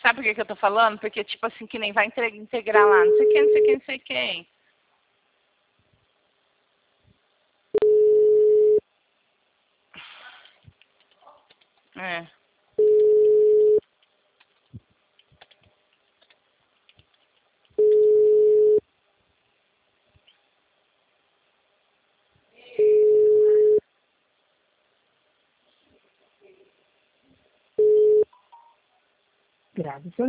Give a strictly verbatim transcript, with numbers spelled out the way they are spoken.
Sabe por que, que eu tô falando? Porque, tipo assim, que nem vai integrar lá, não sei quem, não sei quem, não sei quem. É. Grave seu